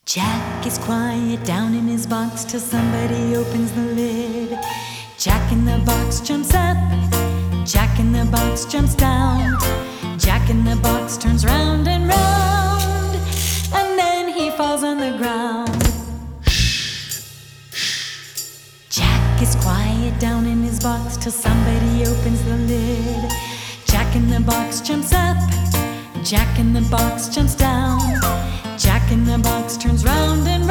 Jack is quiet down in his box till somebody opens the lid. Jack in the box jumps up, Jack in the box jumps down. Jack in the box turns round and round, and then he falls on the ground. Jack is quiet down in his box till somebody opens the lid. Jack in the box jumps up, Jack in the box jumps down. Jack in the box turns round and